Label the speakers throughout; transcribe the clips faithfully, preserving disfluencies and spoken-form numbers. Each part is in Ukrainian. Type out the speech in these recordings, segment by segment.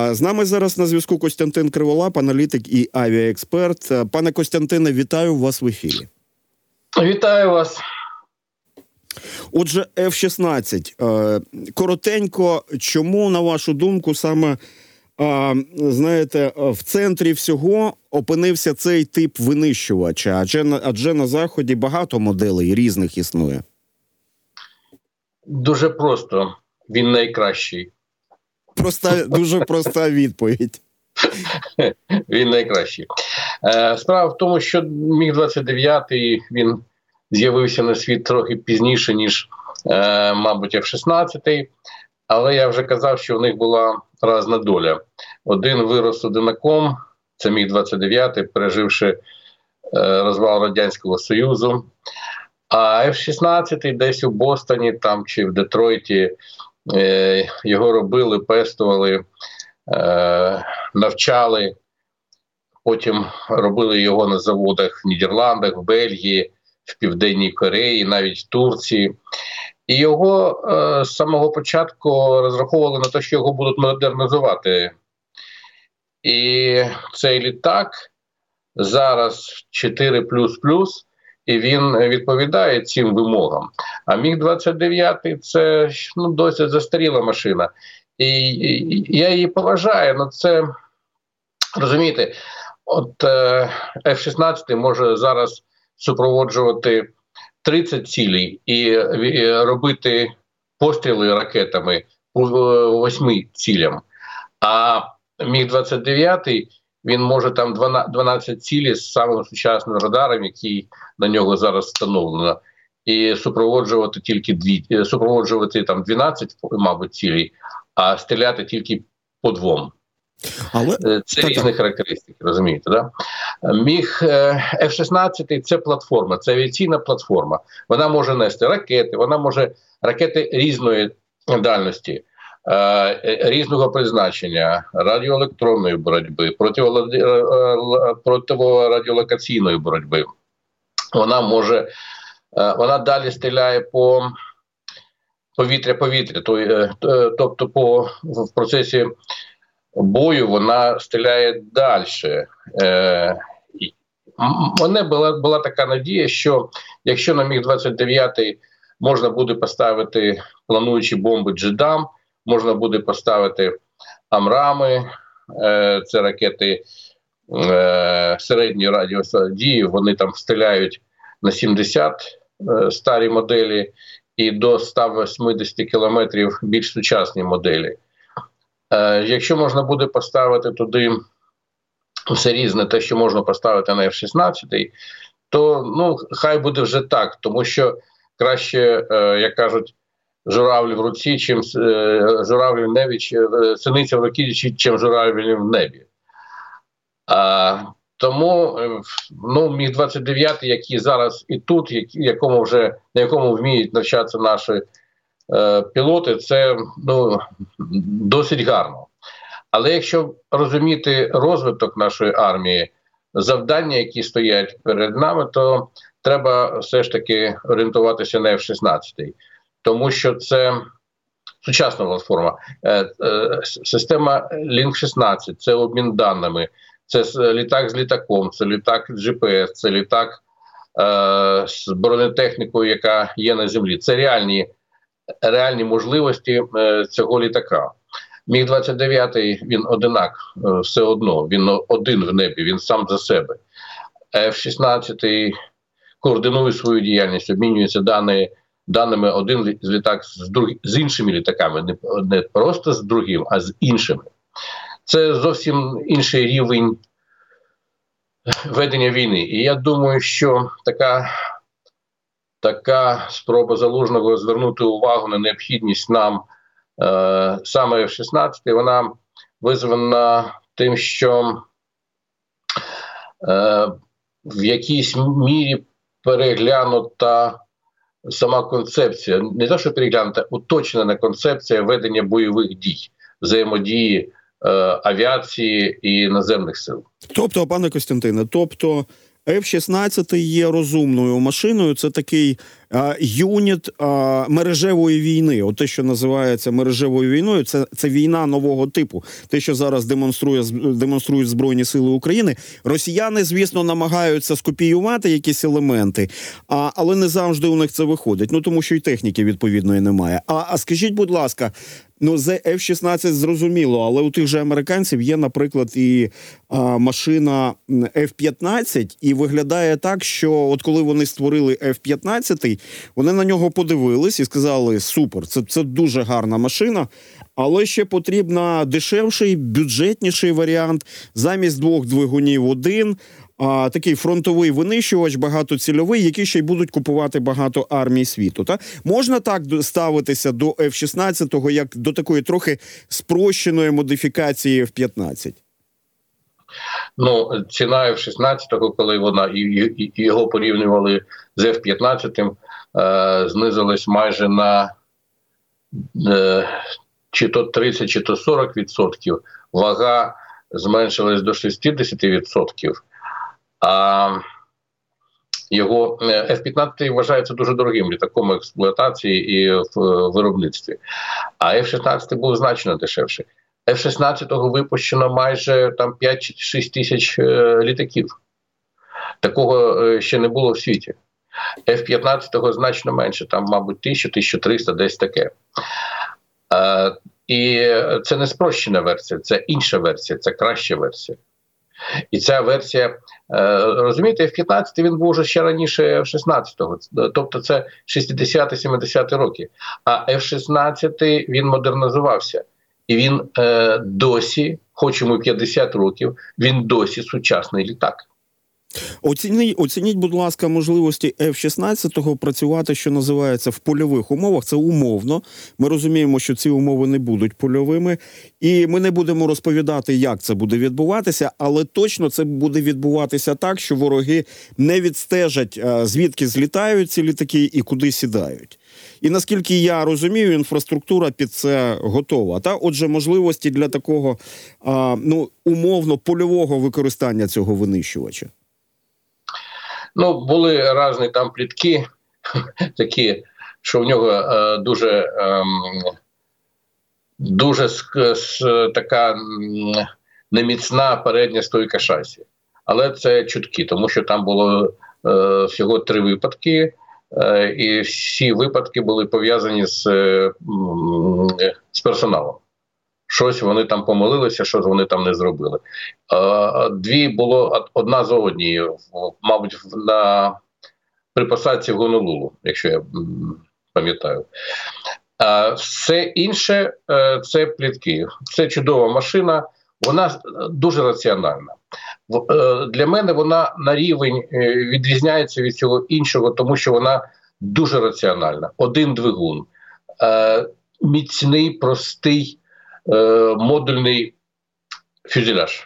Speaker 1: З нами зараз на зв'язку Костянтин Криволап, аналітик і авіаексперт. Пане Костянтине, вітаю вас в ефірі.
Speaker 2: Вітаю вас.
Speaker 1: Отже, еф шістнадцять. Коротенько, чому, на вашу думку, саме, знаєте, в центрі всього опинився цей тип винищувача? Адже, адже на Заході багато моделей різних існує.
Speaker 2: Дуже просто. Він найкращий.
Speaker 1: Проста, дуже проста відповідь.
Speaker 2: Він найкращий. Справа в тому, що міг двадцять дев'ять, він з'явився на світ трохи пізніше, ніж, мабуть, еф шістнадцять. Але я вже казав, що в них була різна доля. Один вирос одинаком, це міг двадцять дев'ять, переживши розвал Радянського Союзу. А еф шістнадцять десь у Бостоні там, чи в Детройті його робили, пестували, навчали. Потім робили його на заводах в Нідерландах, в Бельгії, в Південній Кореї, навіть в Турції. І його е, з самого початку розраховували на те, що його будуть модернізувати. І цей літак зараз чотири плюс плюс, і він відповідає цим вимогам. А міг двадцять дев'ять – це ну, досить застаріла машина. І, і я її поважаю, але це, розумієте, от е, еф шістнадцять може зараз супроводжувати тридцять цілей і, і робити постріли ракетами по восьми цілям. А міг двадцять дев'ять, він може там дванадцять цілей з самим сучасним радаром, який на нього зараз встановлено, і супроводжувати тільки дві, супроводжувати там дванадцять, мабуть, цілей, а стріляти тільки по двом. Але це так, різні так. характеристики, розумієте, да? Міг еф шістнадцять – це платформа, це авіаційна платформа. Вона може нести ракети, вона може ракети різної дальності, різного призначення, радіоелектронної боротьби, протирадіолокаційної боротьби. Вона може, вона далі стріляє по повітря-повітря, тобто по в процесі бою вона стріляє далі. Е, У мене була, була така надія, що якщо на міг двадцять дев'ять можна буде поставити плануючі бомби «Джедам», можна буде поставити «Амрами», е, це ракети е, середньої радіодії, вони там стріляють на сімдесят е, старі моделі і до ста вісімдесят кілометрів більш сучасні моделі. Е, якщо можна буде поставити туди все різне, те, що можна поставити на еф шістнадцять, то ну, хай буде вже так, тому що краще, е, як кажуть, журавлі в руці, чим е, журавлі в небі, чи, е, синиця в руці, чим журавлі в небі. А, тому е, ну, міг двадцять дев'ять, який зараз і тут, які, якому вже, на якому вміють навчатися наші е, пілоти, це ну, досить гарно. Але якщо розуміти розвиток нашої армії, завдання, які стоять перед нами, то треба все ж таки орієнтуватися на еф шістнадцять. Тому що це сучасна платформа. Е, е, система лінк шістнадцять, це обмін даними, це літак з літаком, це літак джі пі ес, це літак е, з бронетехнікою, яка є на землі. Це реальні, реальні можливості е, цього літака. міг двадцять дев'ять, він одинак, все одно, він один в небі, він сам за себе. еф шістнадцять координує свою діяльність, обмінюється дані, даними один з літак з, друг, з іншими літаками, не, не просто з другим, а з іншими. Це зовсім інший рівень ведення війни. І я думаю, що така, така спроба Залужного звернути увагу на необхідність нам Е, саме еф шістнадцять, вона визвана тим, що е, в якійсь мірі переглянута сама концепція, не те, що переглянута, уточнена концепція ведення бойових дій, взаємодії е, авіації і наземних сил.
Speaker 1: Тобто, пане Костянтине, тобто еф шістнадцять є розумною машиною, це такий а, юніт а, мережевої війни. От те, що називається мережевою війною, це, це війна нового типу. Те, що зараз демонструє, демонструють Збройні Сили України. Росіяни, звісно, намагаються скопіювати якісь елементи, а, але не завжди у них це виходить. Ну, тому що і техніки відповідної немає. А, а скажіть, будь ласка, ну, з еф шістнадцять зрозуміло, але у тих же американців є, наприклад, і а, машина еф п'ятнадцять, і виглядає так, що от коли вони створили еф п'ятнадцять, вони на нього подивились і сказали: супер, це, це дуже гарна машина, але ще потрібно дешевший, бюджетніший варіант, замість двох двигунів один, а, такий фронтовий винищувач, багатоцільовий, який ще й будуть купувати багато армій світу. Та? Можна так ставитися до еф шістнадцять, як до такої трохи спрощеної модифікації еф п'ятнадцять?
Speaker 2: Ну, ціна еф шістнадцять, коли вона і, і, і його порівнювали з еф п'ятнадцять, е, знизилась майже на е, чи то тридцять, чи то сорок відсотків. Вага зменшилась до шістдесят відсотків. А його еф п'ятнадцять вважається дуже дорогим літаком в експлуатації і в виробництві. А еф шістнадцять був значно дешевший. еф шістнадцять випущено майже там п'ять-шість тисяч е, літаків. Такого е, ще не було в світі. еф п'ятнадцять значно менше, там, мабуть, тисяча - тисяча триста, десь таке. Е, і це не спрощена версія, це інша версія, це краща версія. І ця версія, е, розумієте, еф п'ятнадцять він був вже ще раніше еф шістнадцять, тобто це шістдесяті-сімдесяті роки. А еф шістнадцять він модернізувався. І він е, досі, хоч йому п'ятдесят років, він досі сучасний літак.
Speaker 1: Оцініть, оцініть, будь ласка, можливості еф шістнадцять працювати, що називається, в польових умовах. Це умовно. Ми розуміємо, що ці умови не будуть польовими. І ми не будемо розповідати, як це буде відбуватися, але точно це буде відбуватися так, що вороги не відстежать, звідки злітають ці літаки і куди сідають. І наскільки я розумію, інфраструктура під це готова. Та? Отже, можливості для такого а, ну, умовно польового використання цього винищувача.
Speaker 2: Ну, були різні там плітки, такі, що в нього е, дуже, е, дуже с, с, така неміцна передня стойка шасі. Але це чутки, тому що там було е, всього три випадки, е, і всі випадки були пов'язані з, е, з персоналом. Щось вони там помилилися, щось вони там не зробили. Е, дві було одна за однією, мабуть, на, при посадці в Гонолулу, якщо я пам'ятаю. Е, все інше е, – це плітки. Це чудова машина, вона дуже раціональна. Е, для мене вона на рівень е, відрізняється від цього іншого, тому що вона дуже раціональна. Один двигун, е, міцний, простий, модульний фюзеляж.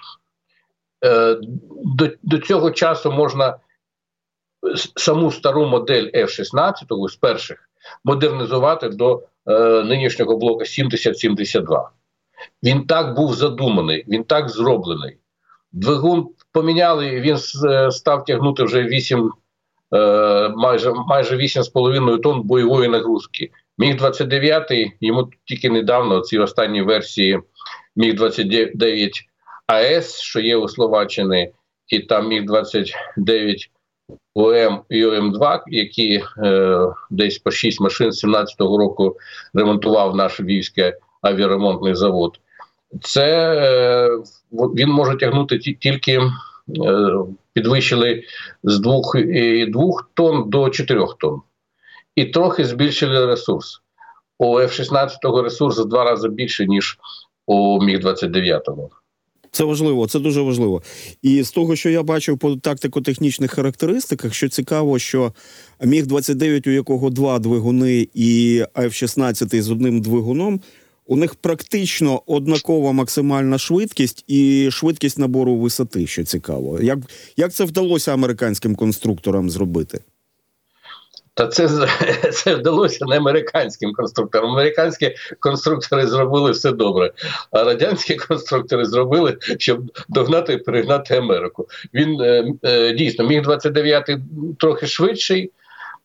Speaker 2: До, до цього часу можна саму стару модель еф шістнадцять з перших модернізувати до е, нинішнього блока сімдесят сімдесят два. Він так був задуманий, він так зроблений. Двигун поміняли, він став тягнути вже вісім, е, майже, майже вісім з половиною тонн бойової нагрузки. Міг двадцять дев'ять, йому тільки недавно, ці останні версії Міг двадцять дев'ять а ес, що є у Словаччини, і там Міг двадцять дев'ять о ем і о ем два, які е, десь по шість машин з сімнадцятого року ремонтував наш Львівський авіаремонтний завод. Це е, він може тягнути тільки, е, підвищили з двох і двох тонн до чотирьох тонн. І трохи збільшили ресурс. У еф шістнадцять ресурс в два рази більше, ніж у Міг двадцять дев'ять.
Speaker 1: Це важливо, це дуже важливо. І з того, що я бачив по тактико-технічних характеристиках, що цікаво, що Міг двадцять дев'ять, у якого два двигуни, і еф шістнадцять з одним двигуном, у них практично однакова максимальна швидкість і швидкість набору висоти, що цікаво. Як, як це вдалося американським конструкторам зробити?
Speaker 2: Та це, це вдалося не американським конструкторам. Американські конструктори зробили все добре, а радянські конструктори зробили, щоб догнати і перегнати Америку. Він е, е, дійсно, Міг двадцять дев'ять трохи швидший,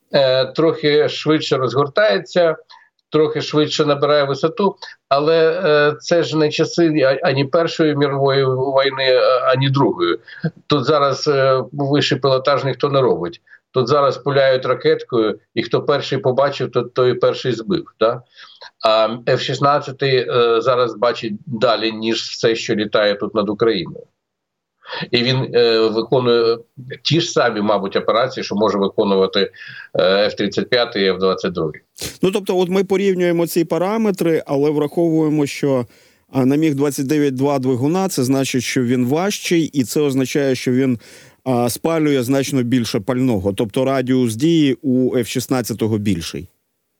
Speaker 2: е, трохи швидше розгортається, трохи швидше набирає висоту, але е, це ж не часи ані Першої мірової війни, ані Другої. Тут зараз е, вищий пілотаж ніхто не робить. Тут зараз пуляють ракеткою, і хто перший побачив, то той перший збив. Да? А еф шістнадцять е, зараз бачить далі, ніж все, що літає тут над Україною. І він е, виконує ті ж самі, мабуть, операції, що може виконувати еф тридцять п'ять і еф двадцять два.
Speaker 1: Ну, тобто, от ми порівнюємо ці параметри, але враховуємо, що а, на міг двадцять дев'ять два двигуна, це значить, що він важчий, і це означає, що він а, спалює значно більше пального. Тобто радіус дії у еф шістнадцять більший.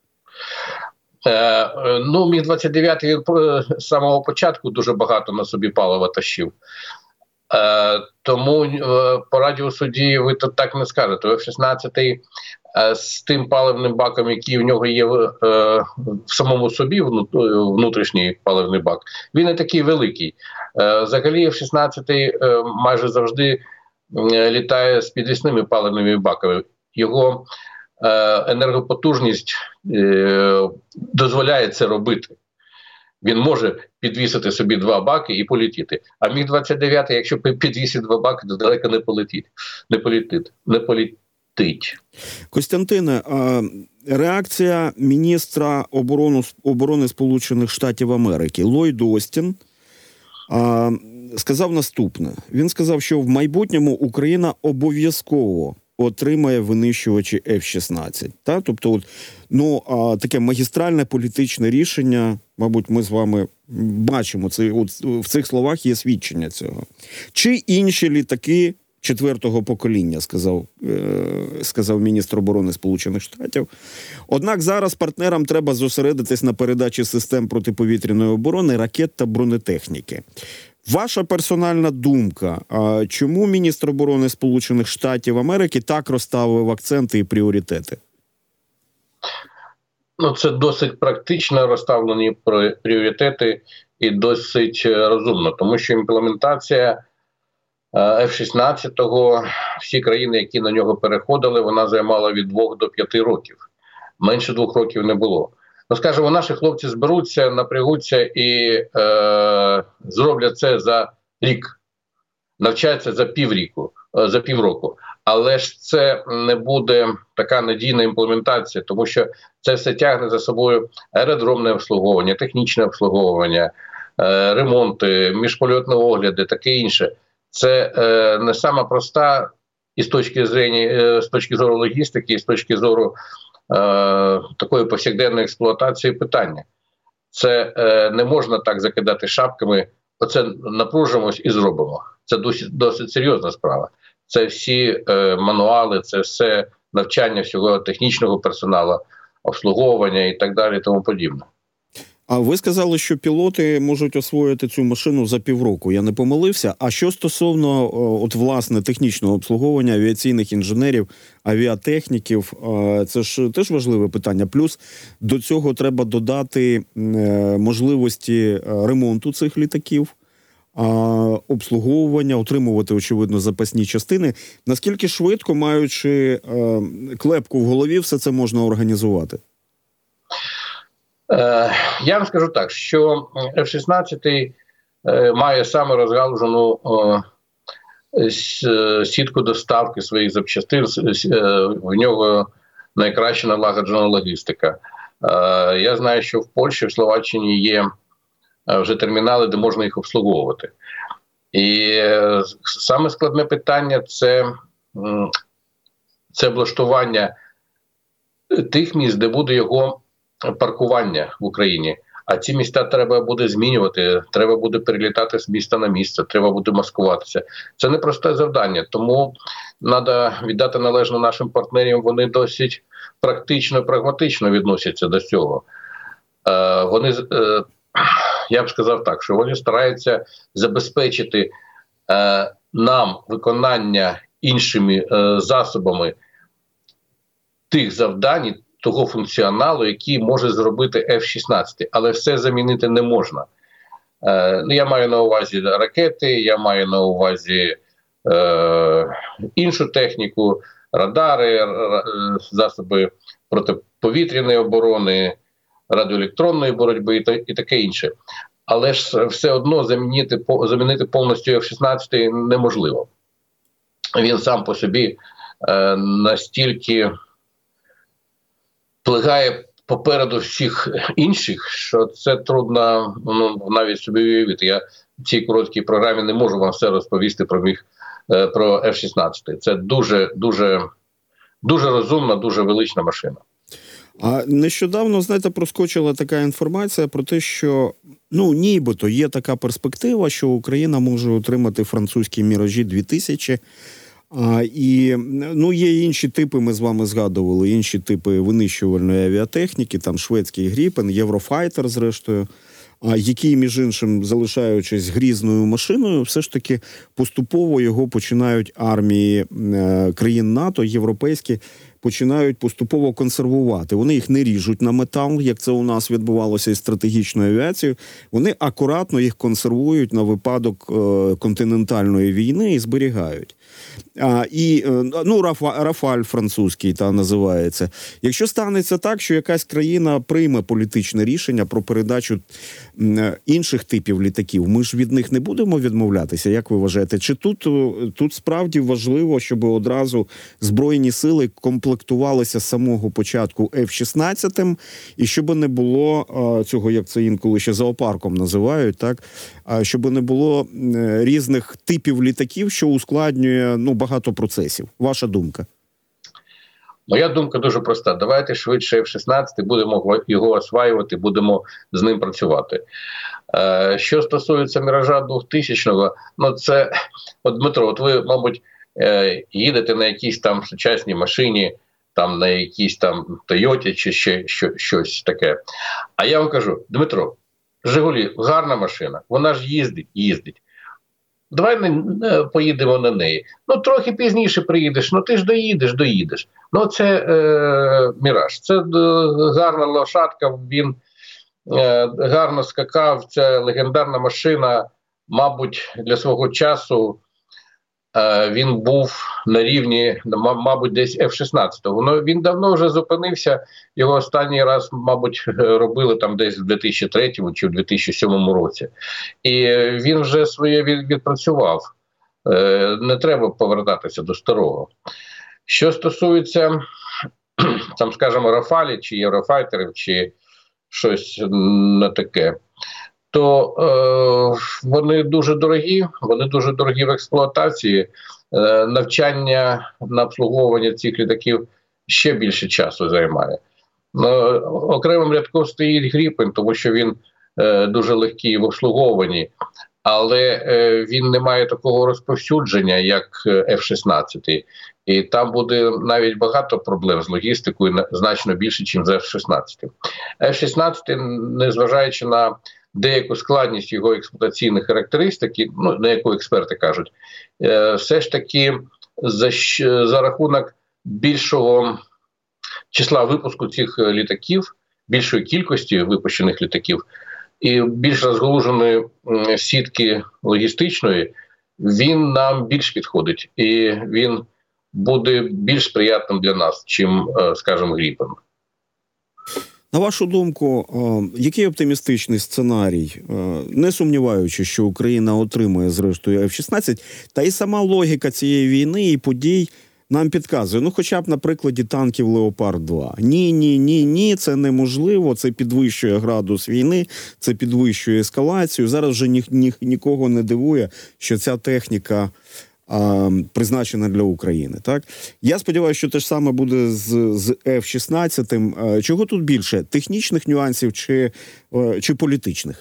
Speaker 2: Е, ну, міг двадцять дев'ять він з самого початку дуже багато на собі палива тащив. Е, тому е, по радіусу дії ви тут так не скажете. еф шістнадцять е, з тим паливним баком, який в нього є е, в самому собі, внутрішній паливний бак, він не такий великий. Е, взагалі еф шістнадцять е, майже завжди е, літає з підвісними паливними баками. Його е, енергопотужність е, дозволяє це робити. Він може підвісити собі два баки і полетіти. А міг двадцять дев'ять, якщо підвісить два баки, то далеко не полетить. Не полетить. Не полетить.
Speaker 1: Костянтине, реакція міністра оборони, оборони Сполучених Штатів Америки Ллойд Остін сказав наступне. Він сказав, що в майбутньому Україна обов'язково отримає винищувачі еф шістнадцять. Та? Тобто, от, ну, а, таке магістральне політичне рішення, мабуть, ми з вами бачимо, це, от, в цих словах є свідчення цього. Чи інші літаки четвертого покоління, сказав, е, сказав міністр оборони Сполучених Штатів. Однак зараз партнерам треба зосередитись на передачі систем протиповітряної оборони, ракет та бронетехніки. Ваша персональна думка, а чому міністр оборони Сполучених Штатів Америки так розставив акценти і пріоритети?
Speaker 2: Ну, це досить практично розставлені пріоритети і досить розумно, тому що імплементація еф шістнадцять, всі країни, які на нього переходили, вона займала від двох до п'яти років. Менше двох років не було. Ну, скажімо, наші хлопці зберуться, напрягуться і е, зроблять це за рік, навчаються за півріку, е, за півроку. Але ж це не буде така надійна імплементація, тому що це все тягне за собою аеродромне обслуговування, технічне обслуговування, е, ремонти, міжпольотні огляди, таке інше. Це е, не сама проста і з точки зрення, е, з точки зору логістики, і з точки зору Е, такої повсякденної експлуатації питання. Це е, не можна так закидати шапками, оце напружимось і зробимо. Це досить, досить серйозна справа. Це всі е, мануали, це все навчання всього технічного персоналу, обслуговування і так далі, і тому подібне.
Speaker 1: А ви сказали, що пілоти можуть освоїти цю машину за півроку. Я не помилився. А що стосовно, от, власне, технічного обслуговування авіаційних інженерів, авіатехніків, це ж теж важливе питання. Плюс до цього треба додати можливості ремонту цих літаків, обслуговування, отримувати, очевидно, запасні частини. Наскільки швидко, маючи клепку в голові, все це можна організувати?
Speaker 2: Я вам скажу так, що еф шістнадцять має саме розгалужену сітку доставки своїх запчастин, в нього найкраще налагоджена логістика. Я знаю, що в Польщі, в Словаччині є вже термінали, де можна їх обслуговувати. І саме складне питання – це, це облаштування тих місць, де буде його паркування в Україні. А ці міста треба буде змінювати, треба буде перелітати з міста на місце, треба буде маскуватися. Це не просте завдання, тому треба віддати належне нашим партнерам, вони досить практично, прагматично відносяться до цього. Е, вони, е, я б сказав так, що вони стараються забезпечити е, нам виконання іншими е, засобами тих завдань, того функціоналу, який може зробити еф шістнадцять, але все замінити не можна. Е, ну, я маю на увазі ракети, я маю на увазі е, іншу техніку, радари, засоби протиповітряної оборони, радіоелектронної боротьби і таке інше. Але ж все одно замінити, замінити повністю еф шістнадцять неможливо. Він сам по собі е, настільки плигає попереду всіх інших, що це трудно ну, навіть собі уявити. Я в цій короткій програмі не можу вам все розповісти про міг, е, про еф шістнадцять. Це дуже, дуже, дуже розумна, дуже велична машина.
Speaker 1: А нещодавно, знаєте, проскочила така інформація про те, що, ну, нібито є така перспектива, що Україна може отримати французькі «Міражі дві тисячі». А, і, ну, є інші типи, ми з вами згадували, інші типи винищувальної авіатехніки, там шведський «Гріпен», «Єврофайтер», зрештою, а, який, між іншим, залишаючись грізною машиною, все ж таки поступово його починають армії е, країн НАТО, європейські, починають поступово консервувати. Вони їх не ріжуть на метал, як це у нас відбувалося із стратегічною авіацією. Вони акуратно їх консервують на випадок е, континентальної війни і зберігають. А, і, ну, Рафа, Рафаль французький та називається. Якщо станеться так, що якась країна прийме політичне рішення про передачу інших типів літаків, ми ж від них не будемо відмовлятися, як ви вважаєте? Чи тут, тут справді важливо, щоб одразу Збройні сили комплектувалися з самого початку еф шістнадцять, і щоб не було а, цього, як це інколи ще зоопарком називають, так? А, щоб не було різних типів літаків, що ускладнює, ну, багато процесів. Ваша думка?
Speaker 2: Моя думка дуже проста. Давайте швидше еф шістнадцять, будемо його осваювати, будемо з ним працювати. Е, що стосується «Міража двохтисячного», ну це, от, Дмитро, от ви, мабуть, е, їдете на якійсь там сучасній машині, там на якійсь там Тойоті чи ще що, щось таке. А я вам кажу, Дмитро, «Жигулі» – гарна машина, вона ж їздить, їздить. Давай не, не поїдемо на неї. Ну, трохи пізніше приїдеш, ну ти ж доїдеш, доїдеш. Ну, це е, «Міраж». Це е, гарна лошадка, він е, гарно скакав, це легендарна машина. Мабуть, для свого часу е, він був на рівні, мабуть, десь еф шістнадцять. Воно, він давно вже зупинився, його останній раз, мабуть, робили там десь в дві тисячі третьому чи в дві тисячі сьомому році. І він вже своє відпрацював. Е, не треба повертатися до старого. Що стосується, там, скажімо, «Рафалі» чи «Єврофайтерів» чи щось не таке, то е, вони дуже дорогі, вони дуже дорогі в експлуатації. Е, навчання на обслуговування цих літаків ще більше часу займає. Е, окремим рядком стоїть «Гріпен», тому що він е, дуже легкий в обслуговуванні, але е, він не має такого розповсюдження, як еф шістнадцять. І там буде навіть багато проблем з логістикою, значно більше, ніж з еф шістнадцять. еф шістнадцять, незважаючи на деяку складність його експлуатаційних характеристик, ну, на яку експерти кажуть, е, все ж таки за, за рахунок більшого числа випуску цих літаків, більшої кількості випущених літаків і більш розгалуженої сітки логістичної, він нам більш підходить. І він буде більш приятним для нас, чим, скажімо, «Гріпен».
Speaker 1: На вашу думку, який оптимістичний сценарій, не сумніваючись, що Україна отримує зрештою еф шістнадцять, та і сама логіка цієї війни і подій нам підказує, ну хоча б на прикладі танків «Леопард два». Ні, ні, ні, ні, це неможливо, це підвищує градус війни, це підвищує ескалацію. Зараз вже ні, ні, нікого не дивує, що ця техніка а, призначена для України. Так? Я сподіваюся, що те ж саме буде з, з еф шістнадцять. Чого тут більше? Технічних нюансів чи, чи політичних?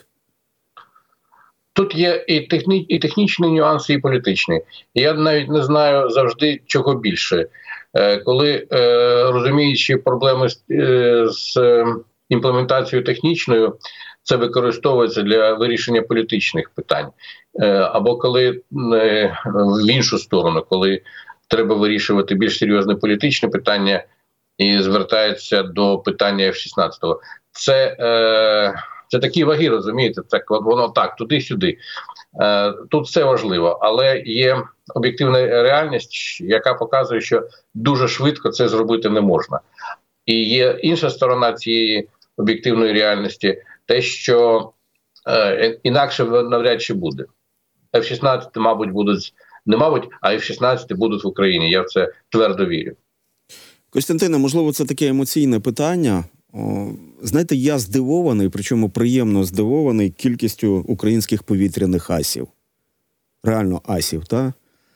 Speaker 2: Тут є і, техні, і технічні нюанси, і політичні. Я навіть не знаю завжди, чого більше. Е, коли, е, розуміючи проблеми з, е, з імплементацією технічною, це використовується для вирішення політичних питань. Е, або коли е, в іншу сторону, коли треба вирішувати більш серйозне політичне питання і звертається до питання еф шістнадцять. Це... Е, Це такі ваги, розумієте, так от воно так, туди-сюди. Е, тут все важливо, але є об'єктивна реальність, яка показує, що дуже швидко це зробити не можна. І є інша сторона цієї об'єктивної реальності, те, що е, інакше навряд чи буде. еф шістнадцять, мабуть, будуть, не мабуть, а еф шістнадцять будуть в Україні, я в це твердо вірю.
Speaker 1: Костянтине, можливо, це таке емоційне питання. О, знаєте, я здивований, причому приємно здивований кількістю українських повітряних асів. Реально асів, так?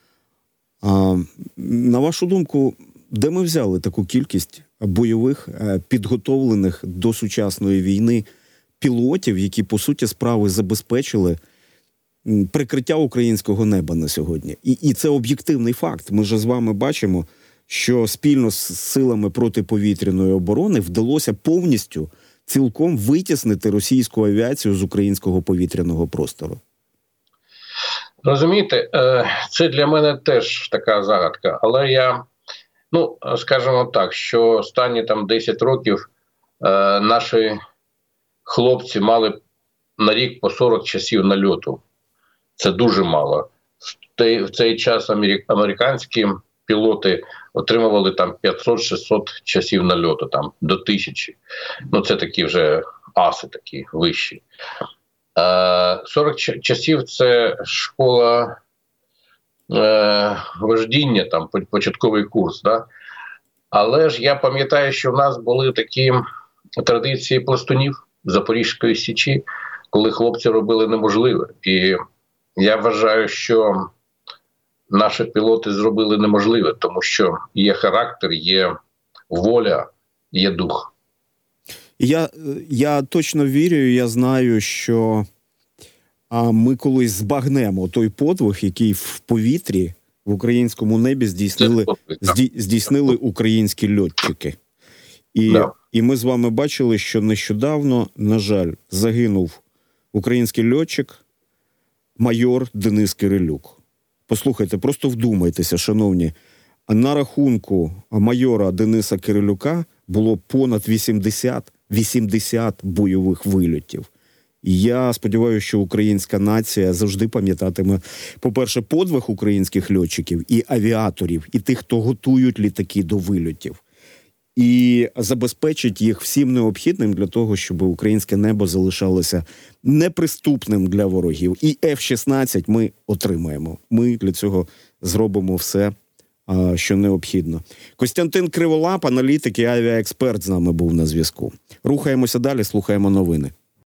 Speaker 1: А, на вашу думку, де ми взяли таку кількість бойових, підготовлених до сучасної війни пілотів, які, по суті справи, забезпечили прикриття українського неба на сьогодні? І, і це об'єктивний факт. Ми ж з вами бачимо, що спільно з силами протиповітряної оборони вдалося повністю, цілком витіснити російську авіацію з українського повітряного простору.
Speaker 2: Розумієте, це для мене теж така загадка, але я, ну, скажімо так, що останні там десять років наші хлопці мали на рік по сорок часів нальоту. Це дуже мало. В цей час американські пілоти отримували там п'ятсот-шістсот часів нальоту, там до тисячі. Ну, це такі вже аси такі вищі. сорок часів – це школа е, вождіння, там, початковий курс. Да? Але ж я пам'ятаю, що в нас були такі традиції пластунів Запорізької Січі, коли хлопці робили неможливе. І я вважаю, що наші пілоти зробили неможливе, тому що є характер, є воля, є дух.
Speaker 1: Я, я точно вірю, я знаю, що а, ми колись збагнемо той подвиг, який в повітрі, в українському небі здійснили, зді, здійснили українські льотчики. І, да. і ми з вами бачили, що нещодавно, на жаль, загинув український льотчик, майор Денис Кирилюк. Послухайте, просто вдумайтеся, шановні, на рахунку майора Дениса Кирилюка було понад вісімдесят бойових вильотів. І я сподіваюся, що українська нація завжди пам'ятатиме, по-перше, подвиг українських льотчиків і авіаторів, і тих, хто готують літаки до вильотів. І забезпечить їх всім необхідним для того, щоб українське небо залишалося неприступним для ворогів. І еф шістнадцять ми отримаємо. Ми для цього зробимо все, що необхідно. Костянтин Криволап, аналітик і авіаексперт, з нами був на зв'язку. Рухаємося далі, слухаємо новини.